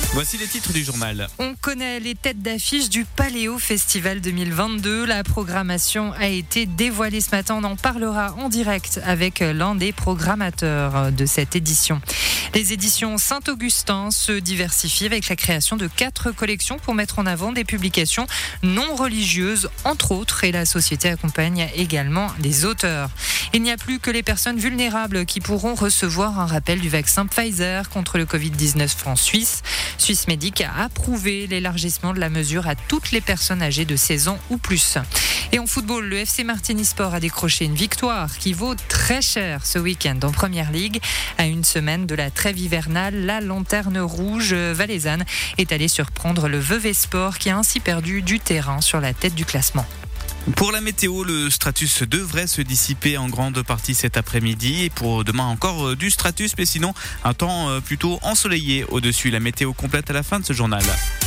Voici les titres du journal. On connaît les têtes d'affiche du Paléo Festival 2022. La programmation a été dévoilée ce matin. On en parlera en direct avec l'un des programmateurs de cette édition. Les éditions Saint-Augustin se diversifient avec la création de 4 collections pour mettre en avant des publications non religieuses, entre autres, et la société accompagne également les auteurs. Il n'y a plus que les personnes vulnérables qui pourront recevoir un rappel du vaccin Pfizer contre le Covid-19 en Suisse. Swissmedic a approuvé l'élargissement de la mesure à toutes les personnes âgées de 16 ans ou plus. Et en football, le FC Martigny-Sport a décroché une victoire qui vaut très cher ce week-end en Première Ligue. À une semaine de la trêve hivernale, la lanterne rouge valaisanne est allée surprendre le Vevey Sport qui a ainsi perdu du terrain sur la tête du classement. Pour la météo, le stratus devrait se dissiper en grande partie cet après-midi. Et pour demain, encore du stratus, mais sinon, un temps plutôt ensoleillé au-dessus. La météo complète à la fin de ce journal.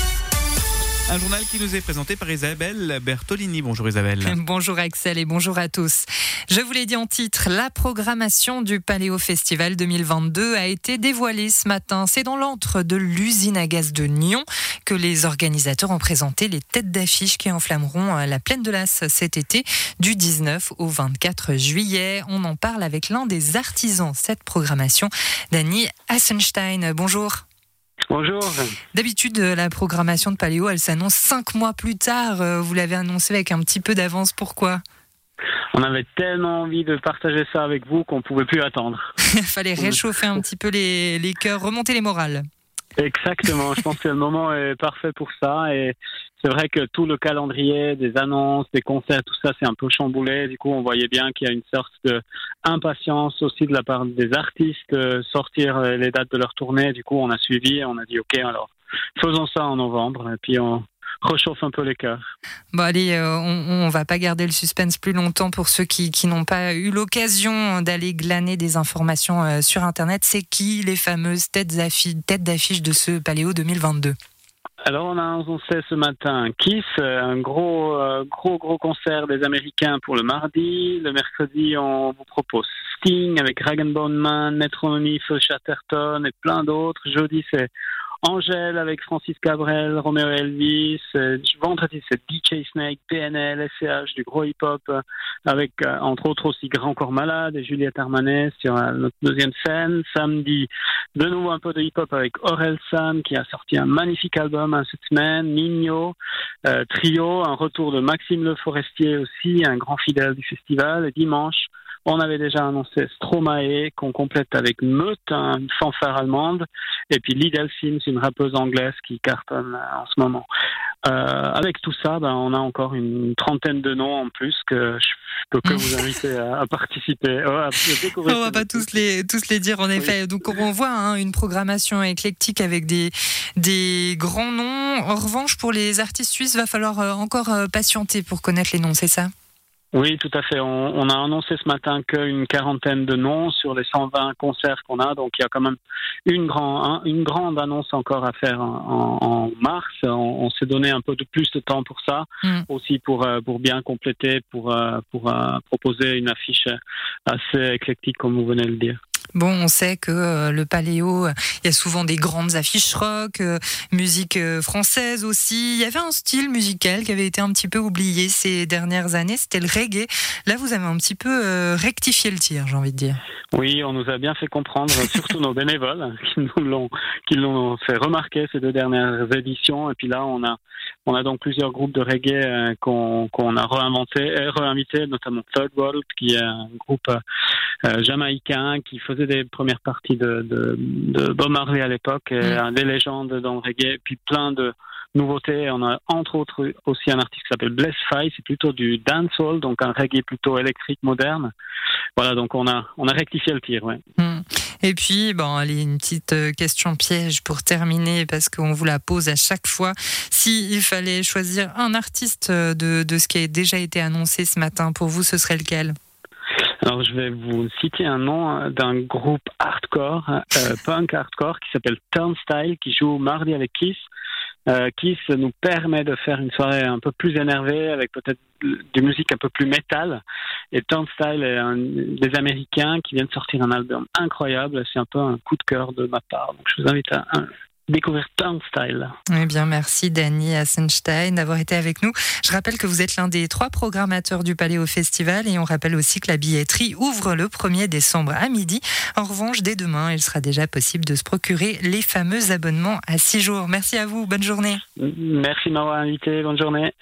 Un journal qui nous est présenté par Isabelle Bertolini. Bonjour Isabelle. Bonjour Axel et bonjour à tous. Je vous l'ai dit en titre, la programmation du Paléo Festival 2022 a été dévoilée ce matin. C'est dans l'antre de l'usine à gaz de Nyon que les organisateurs ont présenté les têtes d'affiche qui enflammeront la plaine de l'As cet été du 19 au 24 juillet. On en parle avec l'un des artisans de cette programmation, Danny Hassenstein. Bonjour. Bonjour. D'habitude, la programmation de Paléo, elle s'annonce 5 mois plus tard. Vous l'avez annoncé avec un petit peu d'avance. Pourquoi ? On avait tellement envie de partager ça avec vous qu'on ne pouvait plus attendre. Il fallait réchauffer un petit peu les cœurs, remonter les morales. Exactement, je pense que le moment est parfait pour ça et c'est vrai que tout le calendrier des annonces, des concerts, tout ça c'est un peu chamboulé. Du coup, on voyait bien qu'il y a une sorte d'impatience aussi de la part des artistes de sortir les dates de leur tournée. Du coup, on a suivi et on a dit ok, alors faisons ça en novembre et puis on réchauffe un peu les cœurs. Bon allez, on va pas garder le suspense plus longtemps pour ceux qui n'ont pas eu l'occasion d'aller glaner des informations sur Internet. C'est qui les fameuses têtes d'affiche de ce Paléo 2022 ? Alors on a annoncé ce matin Kiss, un gros concert des Américains pour le mardi. Le mercredi, on vous propose Sting avec Rag & Bone Man, Metronomy, Phil Chatterton et plein d'autres. Jeudi, c'est Angèle avec Francis Cabrel, Romeo Elvis. Vendredi, c'est DJ Snake, PNL, SCH, du gros hip-hop, avec entre autres aussi Grand Corps Malade et Juliette Armanet sur notre deuxième scène. Samedi, de nouveau un peu de hip-hop avec Orelsan qui a sorti un magnifique album cette semaine. Migno, Trio, un retour de Maxime Le Forestier aussi, un grand fidèle du festival. Et dimanche, on avait déjà annoncé Stromae, qu'on complète avec Meute, une fanfare allemande, et puis Lee Delphine, c'est une rappeuse anglaise qui cartonne en ce moment. Avec tout ça, on a encore une trentaine de noms en plus que je peux que vous inviter à participer. À découvrir. On va pas tous les dire en effet. Oui. Donc on voit une programmation éclectique avec des grands noms. En revanche, pour les artistes suisses, va falloir encore patienter pour connaître les noms, c'est ça ? Oui, tout à fait. On a annoncé ce matin qu'une quarantaine de noms sur les 120 concerts qu'on a. Donc, il y a quand même une grande annonce encore à faire en mars. On s'est donné un peu de plus de temps pour ça, aussi pour bien compléter, pour proposer une affiche assez éclectique, comme vous venez de le dire. Bon, on sait que le Paléo, il y a souvent des grandes affiches rock, musique française aussi. Il y avait un style musical qui avait été un petit peu oublié ces dernières années, c'était le reggae. Là, vous avez un petit peu rectifié le tir, j'ai envie de dire. Oui, on nous a bien fait comprendre, surtout nos bénévoles qui l'ont fait remarquer ces 2 dernières éditions. Et puis là, on a donc plusieurs groupes de reggae qu'on a réinvité, notamment Third World, qui est un groupe jamaïcain qui faisait des premières parties de Bob Marley à l'époque, des légendes dans le reggae, puis plein de nouveautés. On a entre autres aussi un artiste qui s'appelle Bless Fry, c'est plutôt du dancehall, donc un reggae plutôt électrique moderne. Voilà, donc on a rectifié le tir, ouais. Et puis, allez, une petite question piège pour terminer, parce qu'on vous la pose à chaque fois. S'il fallait choisir un artiste de ce qui a déjà été annoncé ce matin, pour vous, ce serait lequel ? Alors, je vais vous citer un nom d'un groupe hardcore, punk hardcore, qui s'appelle Turnstile, qui joue mardi avec Kiss. Kiss nous permet de faire une soirée un peu plus énervée, avec peut-être de musique un peu plus métal. Et Turnstile est des Américains qui viennent sortir un album incroyable. C'est un peu un coup de cœur de ma part. Donc, je vous invite à découvrir plein de styles. Eh bien, merci Danny Hassenstein d'avoir été avec nous. Je rappelle que vous êtes l'un des 3 programmateurs du Paléo Festival et on rappelle aussi que la billetterie ouvre le 1er décembre à midi. En revanche, dès demain, il sera déjà possible de se procurer les fameux abonnements à 6 jours. Merci à vous, bonne journée. Merci de m'avoir invité, bonne journée.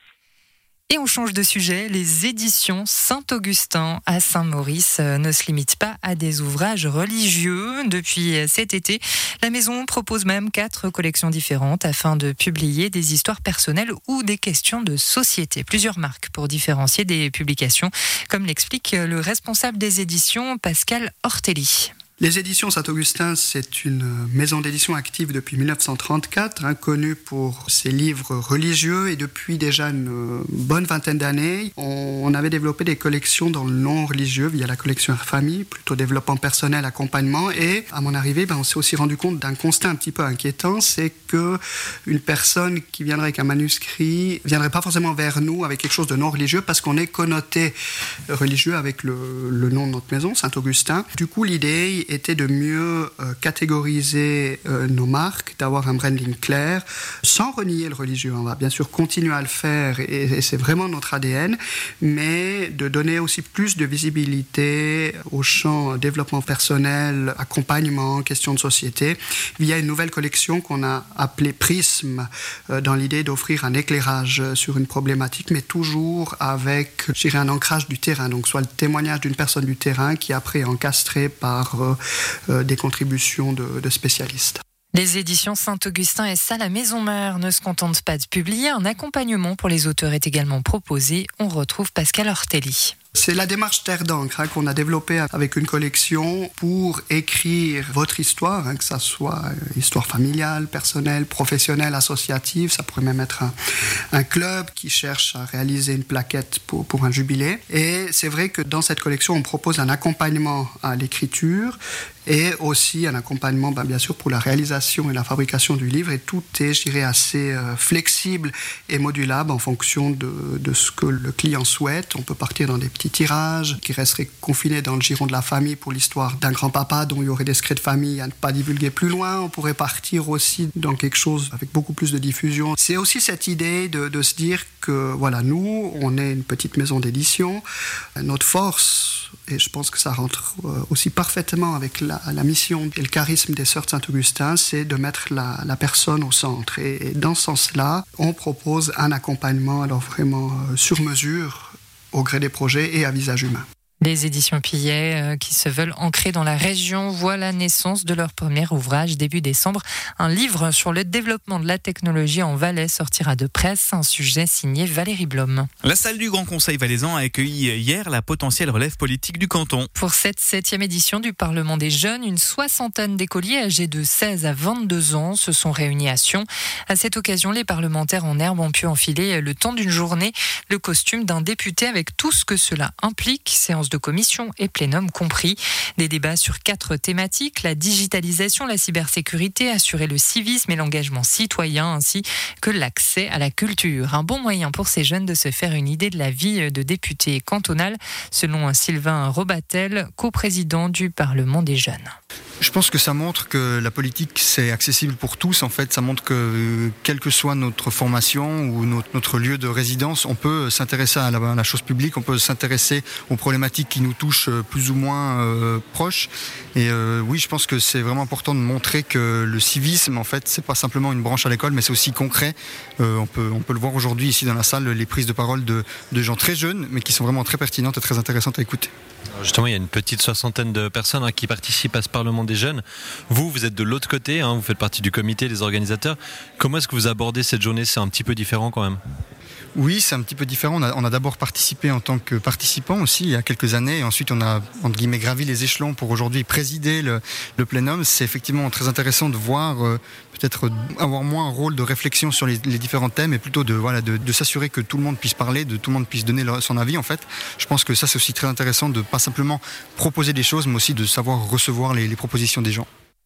Et on change de sujet, les éditions Saint-Augustin à Saint-Maurice ne se limitent pas à des ouvrages religieux. Depuis cet été, la maison propose même 4 collections différentes afin de publier des histoires personnelles ou des questions de société. Plusieurs marques pour différencier des publications, comme l'explique le responsable des éditions, Pascal Ortelli. Les éditions Saint-Augustin, c'est une maison d'édition active depuis 1934, connue pour ses livres religieux, et depuis déjà une bonne vingtaine d'années, on avait développé des collections dans le non religieux via la collection Air Famille, plutôt développement personnel, accompagnement, et à mon arrivée, on s'est aussi rendu compte d'un constat un petit peu inquiétant, c'est que une personne qui viendrait avec un manuscrit viendrait pas forcément vers nous avec quelque chose de non religieux parce qu'on est connoté religieux avec le nom de notre maison, Saint-Augustin. Du coup, l'idée était de mieux catégoriser nos marques, d'avoir un branding clair, sans renier le religieux. On va bien sûr continuer à le faire et c'est vraiment notre ADN, mais de donner aussi plus de visibilité au champ développement personnel, accompagnement, questions de société, via une nouvelle collection qu'on a appelée Prisme, dans l'idée d'offrir un éclairage sur une problématique, mais toujours avec, je dirais, un ancrage du terrain, donc soit le témoignage d'une personne du terrain qui après est encastrée par des contributions de spécialistes. Les éditions Saint-Augustin et ça, la Maison Mère ne se contentent pas de publier. Un accompagnement pour les auteurs est également proposé. On retrouve Pascal Ortelli. C'est la démarche Terre d'encre qu'on a développée avec une collection pour écrire votre histoire, que ça soit histoire familiale, personnelle, professionnelle, associative. Ça pourrait même être un club qui cherche à réaliser une plaquette pour un jubilé. Et c'est vrai que dans cette collection, on propose un accompagnement à l'écriture et aussi un accompagnement, bien sûr, pour la réalisation et la fabrication du livre. Et tout est, je dirais, assez flexible et modulable en fonction de ce que le client souhaite. On peut partir dans des petits tirages qui resteraient confinés dans le giron de la famille pour l'histoire d'un grand-papa dont il y aurait des secrets de famille à ne pas divulguer plus loin. On pourrait partir aussi dans quelque chose avec beaucoup plus de diffusion. C'est aussi cette idée de se dire que, voilà, nous, on est une petite maison d'édition. Notre force, et je pense que ça rentre aussi parfaitement avec la mission et le charisme des Sœurs de Saint-Augustin, c'est de mettre la personne au centre. Et dans ce sens-là, on propose un accompagnement alors vraiment sur mesure, au gré des projets et à visage humain. Les éditions Pillet, qui se veulent ancrées dans la région, voient la naissance de leur premier ouvrage début décembre. Un livre sur le développement de la technologie en Valais sortira de presse, un sujet signé Valérie Blom. La salle du Grand Conseil valaisan a accueilli hier la potentielle relève politique du canton. Pour cette 7e édition du Parlement des jeunes, une 60aine d'écoliers âgés de 16 à 22 ans se sont réunis à Sion. À cette occasion, les parlementaires en herbe ont pu enfiler le temps d'une journée le costume d'un député avec tout ce que cela implique, séance de commission et plénum compris. Des débats sur 4 thématiques, la digitalisation, la cybersécurité, assurer le civisme et l'engagement citoyen, ainsi que l'accès à la culture. Un bon moyen pour ces jeunes de se faire une idée de la vie de député cantonal, selon Sylvain Robatel, coprésident du Parlement des jeunes. Je pense que ça montre que la politique, c'est accessible pour tous. En fait, ça montre que, quelle que soit notre formation ou notre lieu de résidence, on peut s'intéresser à la chose publique, on peut s'intéresser aux problématiques qui nous touchent plus ou moins proches. Et oui, je pense que c'est vraiment important de montrer que le civisme, en fait, c'est pas simplement une branche à l'école, mais c'est aussi concret. On peut le voir aujourd'hui ici dans la salle, les prises de parole de gens très jeunes, mais qui sont vraiment très pertinentes et très intéressantes à écouter. Justement, il y a une petite 60aine de personnes qui participent à ce Parlement des jeunes. Vous êtes de l'autre côté, vous faites partie du comité des organisateurs. Comment est-ce que vous abordez cette journée ? C'est un petit peu différent quand même. Oui, c'est un petit peu différent. On a d'abord participé en tant que participant aussi il y a quelques années. Et ensuite, on a entre guillemets gravi les échelons pour aujourd'hui présider le plénum. C'est effectivement très intéressant de voir peut-être avoir moins un rôle de réflexion sur les différents thèmes et plutôt de s'assurer que tout le monde puisse parler, de tout le monde puisse donner son avis en fait. Je pense que ça c'est aussi très intéressant de pas simplement proposer des choses mais aussi de savoir recevoir les propositions des gens.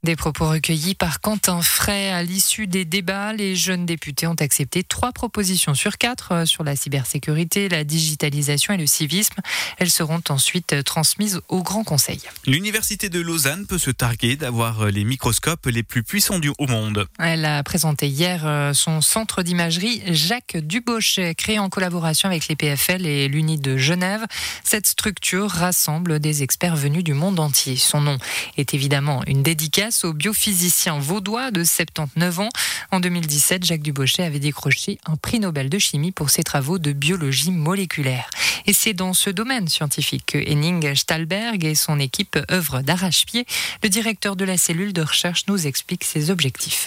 Des propos recueillis par Quentin Fray. À l'issue des débats, les jeunes députés ont accepté 3 propositions sur 4 sur la cybersécurité, la digitalisation et le civisme. Elles seront ensuite transmises au Grand Conseil. L'Université de Lausanne peut se targuer d'avoir les microscopes les plus puissants au monde. Elle a présenté hier son centre d'imagerie Jacques Dubochet, créé en collaboration avec les PFL et l'Uni de Genève. Cette structure rassemble des experts venus du monde entier. Son nom est évidemment une dédicace au biophysicien vaudois de 79 ans. En 2017, Jacques Dubochet avait décroché un prix Nobel de chimie pour ses travaux de biologie moléculaire. Et c'est dans ce domaine scientifique que Henning Stahlberg et son équipe œuvrent d'arrache-pied. Le directeur de la cellule de recherche nous explique ses objectifs.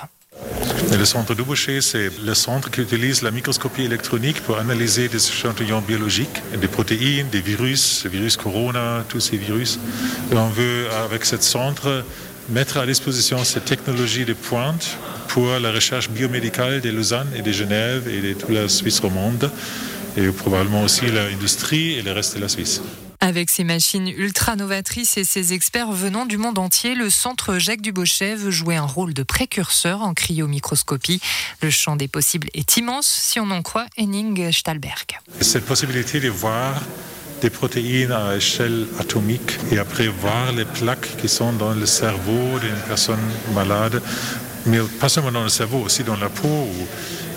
Le centre Dubochet, c'est le centre qui utilise la microscopie électronique pour analyser des échantillons biologiques, des protéines, des virus, le virus corona, tous ces virus. Et on veut, avec ce centre, mettre à disposition cette technologie de pointe pour la recherche biomédicale de Lausanne et de Genève et de toute la Suisse romande et probablement aussi l'industrie et le reste de la Suisse. Avec ses machines ultra novatrices et ses experts venant du monde entier, le centre Jacques Dubochet veut jouer un rôle de précurseur en cryomicroscopie. Le champ des possibles est immense, si on en croit Henning Stahlberg. Cette possibilité de voir des protéines à échelle atomique et après voir les plaques qui sont dans le cerveau d'une personne malade, mais pas seulement dans le cerveau, aussi dans la peau ou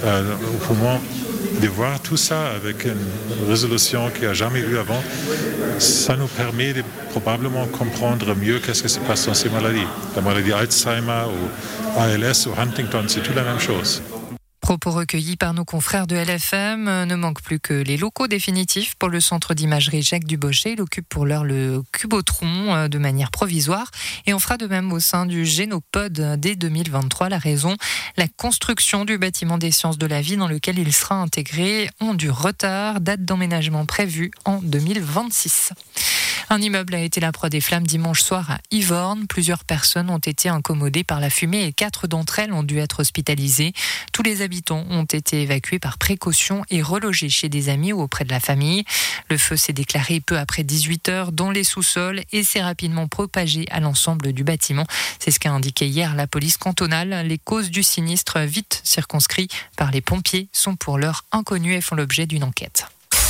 au poumon. De voir tout ça avec une résolution qu'il n'y a jamais eu avant, ça nous permet de probablement comprendre mieux qu'est-ce qui se passe dans ces maladies. La maladie Alzheimer ou ALS ou Huntington, c'est tout la même chose. Propos recueillis par nos confrères de LFM. Ne manque plus que les locaux définitifs pour le centre d'imagerie Jacques Dubochet. Il occupe pour l'heure le Cubotron de manière provisoire. Et on fera de même au sein du Génopode dès 2023. La raison, la construction du bâtiment des sciences de la vie dans lequel il sera intégré ont du retard. Date d'emménagement prévue en 2026. Un immeuble a été la proie des flammes dimanche soir à Yvorne. Plusieurs personnes ont été incommodées par la fumée et 4 d'entre elles ont dû être hospitalisées. Tous les habitants ont été évacués par précaution et relogés chez des amis ou auprès de la famille. Le feu s'est déclaré peu après 18h dans les sous-sols et s'est rapidement propagé à l'ensemble du bâtiment. C'est ce qu'a indiqué hier la police cantonale. Les causes du sinistre, vite circonscrits par les pompiers, sont pour l'heure inconnues et font l'objet d'une enquête.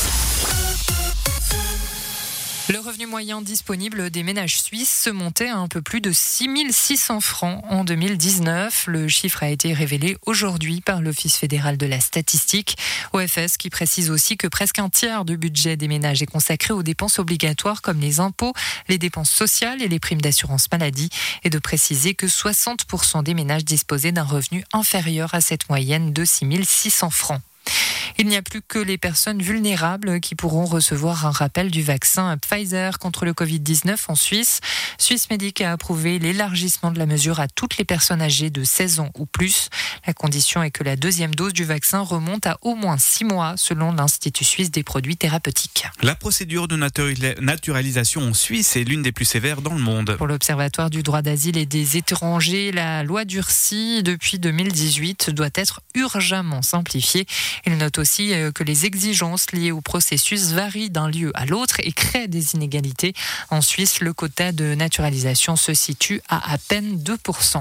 Le revenu moyen disponible des ménages suisses se montait à un peu plus de 6 600 francs en 2019. Le chiffre a été révélé aujourd'hui par l'Office fédéral de la statistique. OFS qui précise aussi que presque un tiers du budget des ménages est consacré aux dépenses obligatoires comme les impôts, les dépenses sociales et les primes d'assurance maladie. Et de préciser que 60% des ménages disposaient d'un revenu inférieur à cette moyenne de 6 600 francs. Il n'y a plus que les personnes vulnérables qui pourront recevoir un rappel du vaccin Pfizer contre le Covid-19 en Suisse. Swissmedic a approuvé l'élargissement de la mesure à toutes les personnes âgées de 16 ans ou plus. La condition est que la 2e dose du vaccin remonte à au moins 6 mois selon l'Institut suisse des produits thérapeutiques. La procédure de naturalisation en Suisse est l'une des plus sévères dans le monde. Pour l'Observatoire du droit d'asile et des étrangers, la loi durcie depuis 2018 doit être urgemment simplifiée. Il note aussi que les exigences liées au processus varient d'un lieu à l'autre et créent des inégalités. En Suisse, le quota de naturalisation se situe à peine 2%.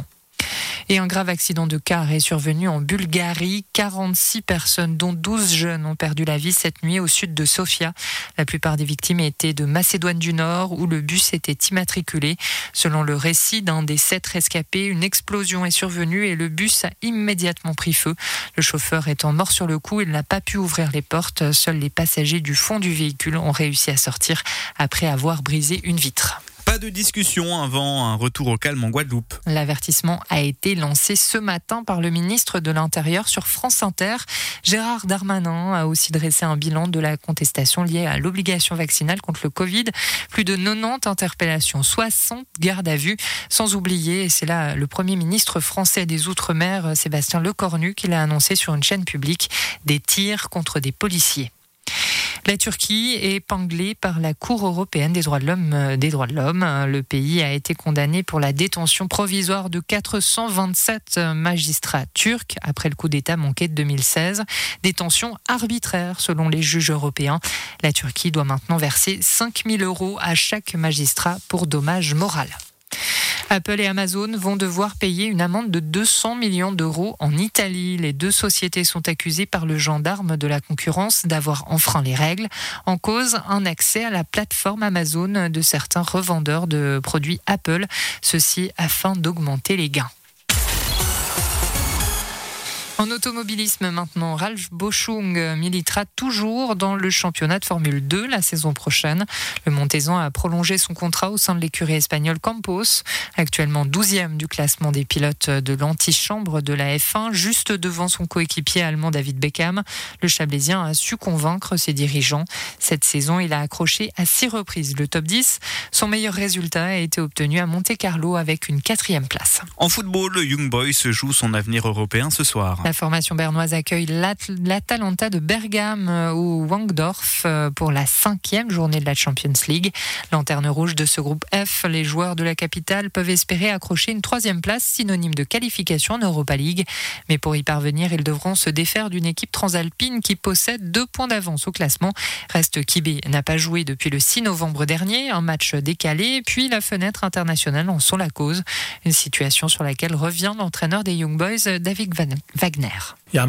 Et un grave accident de car est survenu en Bulgarie. 46 personnes, dont 12 jeunes, ont perdu la vie cette nuit au sud de Sofia. La plupart des victimes étaient de Macédoine du Nord, où le bus était immatriculé. Selon le récit d'un des 7 rescapés, une explosion est survenue et le bus a immédiatement pris feu. Le chauffeur étant mort sur le coup, il n'a pas pu ouvrir les portes. Seuls les passagers du fond du véhicule ont réussi à sortir après avoir brisé une vitre. Pas de discussion avant un retour au calme en Guadeloupe. L'avertissement a été lancé ce matin par le ministre de l'Intérieur sur France Inter. Gérard Darmanin a aussi dressé un bilan de la contestation liée à l'obligation vaccinale contre le Covid. Plus de 90 interpellations, 60 gardes à vue. Sans oublier, et c'est là le Premier ministre français des Outre-mer, Sébastien Lecornu, qui l'a annoncé sur une chaîne publique, des tirs contre des policiers. La Turquie est épinglée par la Cour européenne des droits de l'homme. Le pays a été condamné pour la détention provisoire de 427 magistrats turcs après le coup d'État manqué de 2016. Détention arbitraire selon les juges européens. La Turquie doit maintenant verser 5 000 € à chaque magistrat pour dommage moral. Apple et Amazon vont devoir payer une amende de 200 millions d'euros en Italie. Les deux sociétés sont accusées par le gendarme de la concurrence d'avoir enfreint les règles. En cause, un accès à la plateforme Amazon de certains revendeurs de produits Apple. Ceci afin d'augmenter les gains. En automobilisme maintenant, Ralf Boschung militera toujours dans le championnat de Formule 2 la saison prochaine. Le Montaisan a prolongé son contrat au sein de l'écurie espagnole Campos, actuellement 12e du classement des pilotes de l'antichambre de la F1, juste devant son coéquipier allemand David Beckham. Le Chablaisien a su convaincre ses dirigeants. Cette saison, il a accroché à 6 reprises le top 10. Son meilleur résultat a été obtenu à Monte-Carlo avec une 4e place. En football, le Young Boys joue son avenir européen ce soir. La formation bernoise accueille l'Atalanta de Bergame au Wankdorf pour la 5e journée de la Champions League. Lanterne rouge de ce groupe F, les joueurs de la capitale peuvent espérer accrocher une 3e place, synonyme de qualification en Europa League. Mais pour y parvenir, ils devront se défaire d'une équipe transalpine qui possède 2 points d'avance au classement. Reste Kibé n'a pas joué depuis le 6 novembre dernier, un match décalé, puis la fenêtre internationale en sont la cause. Une situation sur laquelle revient l'entraîneur des Young Boys, David Wagner. À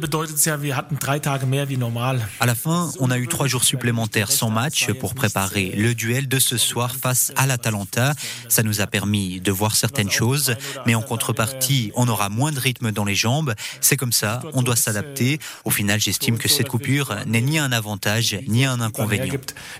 la fin, on a eu 3 jours supplémentaires sans match pour préparer le duel de ce soir face à l'Atalanta. Ça nous a permis de voir certaines choses, mais en contrepartie, on aura moins de rythme dans les jambes. C'est comme ça, on doit s'adapter. Au final, j'estime que cette coupure n'est ni un avantage ni un inconvénient.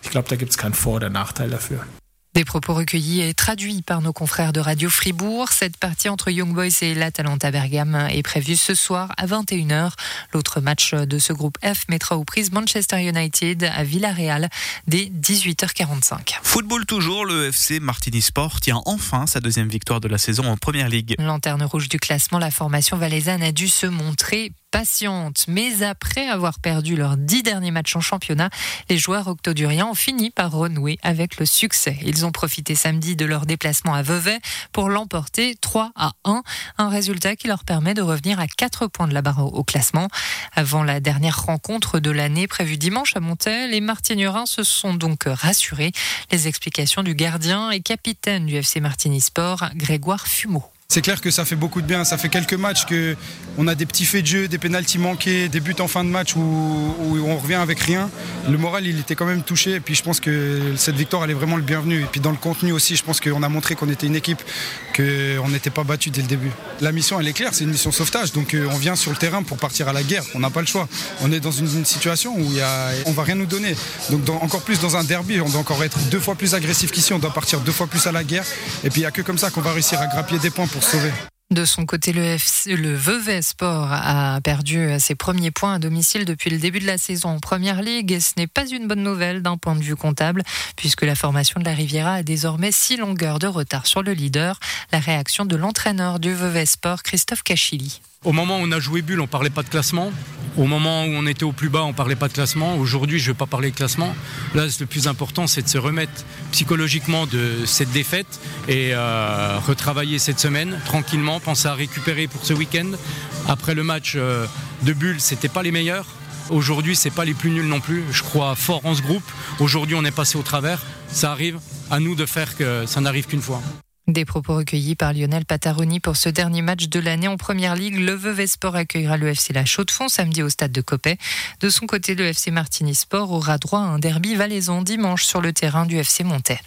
Des propos recueillis et traduits par nos confrères de Radio Fribourg. Cette partie entre Young Boys et l'Atalanta Bergame est prévue ce soir à 21h. L'autre match de ce groupe F mettra aux prises Manchester United à Villarreal dès 18h45. Football toujours, le FC Martigny-Sport tient enfin sa 2e victoire de la saison en Première Ligue. Lanterne rouge du classement, la formation valaisanne a dû se montrer patiente. Mais après avoir perdu leurs 10 derniers matchs en championnat, les joueurs octoduriens ont fini par renouer avec le succès. Ils ont profité samedi de leur déplacement à Vevey pour l'emporter 3-1. Un résultat qui leur permet de revenir à 4 points de la barre au classement. Avant la dernière rencontre de l'année prévue dimanche à Montel, les Martignerins se sont donc rassurés. Les explications du gardien et capitaine du FC Martigny-Sport, Grégoire Fumeau. C'est clair que ça fait beaucoup de bien. Ça fait quelques matchs qu'on a des petits faits de jeu, des pénaltys manqués, des buts en fin de match où on revient avec rien. Le moral, il était quand même touché. Et puis je pense que cette victoire, elle est vraiment le bienvenu. Et puis dans le contenu aussi, je pense qu'on a montré qu'on était une équipe, qu'on n'était pas battu dès le début. La mission, elle est claire, c'est une mission sauvetage. Donc on vient sur le terrain pour partir à la guerre. On n'a pas le choix. On est dans une situation où on va rien nous donner. Donc encore plus dans un derby, on doit encore être 2 fois plus agressif qu'ici. On doit partir 2 fois plus à la guerre. Et puis il n'y a que comme ça qu'on va réussir à grappiller des points pour se sauver. De son côté, le Vevey Sport a perdu ses premiers points à domicile depuis le début de la saison en Première Ligue. Et ce n'est pas une bonne nouvelle d'un point de vue comptable, puisque la formation de la Riviera a désormais 6 longueurs de retard sur le leader. La réaction de l'entraîneur du Vevey Sport, Christophe Cachili. Au moment où on a joué Bulle, on ne parlait pas de classement. Au moment où on était au plus bas, on ne parlait pas de classement. Aujourd'hui, je ne vais pas parler de classement. Là, le plus important, c'est de se remettre psychologiquement de cette défaite et retravailler cette semaine tranquillement, penser à récupérer pour ce week-end. Après le match de Bulle, ce n'était pas les meilleurs. Aujourd'hui, ce n'est pas les plus nuls non plus. Je crois fort en ce groupe. Aujourd'hui, on est passé au travers. Ça arrive à nous de faire que ça n'arrive qu'une fois. Des propos recueillis par Lionel Pataroni pour ce dernier match de l'année en Première Ligue. Le Vevey Sport accueillera le FC La Chaux-de-Fonds samedi au stade de Coppet. De son côté, le FC Martigny-Sport aura droit à un derby valaisan dimanche sur le terrain du FC Montais.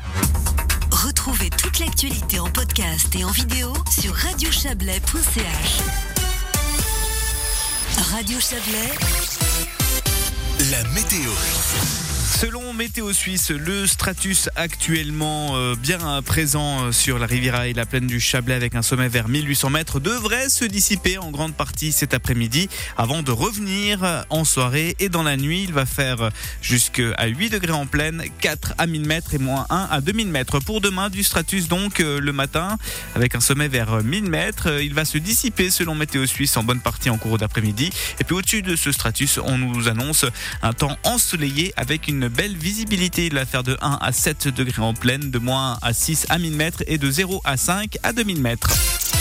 Retrouvez toute l'actualité en podcast et en vidéo sur radiochablais.ch. Radio Chablais, la météo. Selon Météo Suisse, le stratus actuellement bien présent sur la Riviera et la plaine du Chablais avec un sommet vers 1800 mètres devrait se dissiper en grande partie cet après-midi avant de revenir en soirée et dans la nuit. Il va faire jusqu'à 8 degrés en plaine, 4 à 1000 mètres et moins 1 à 2000 mètres. Pour demain, du stratus donc le matin avec un sommet vers 1000 mètres. Il va se dissiper selon Météo Suisse en bonne partie en cours d'après-midi. Et puis au-dessus de ce stratus, on nous annonce un temps ensoleillé avec une belle visibilité. Il va faire de 1 à 7 degrés en plaine, de moins à 6 à 1000 mètres et de 0 à 5 à 2000 mètres.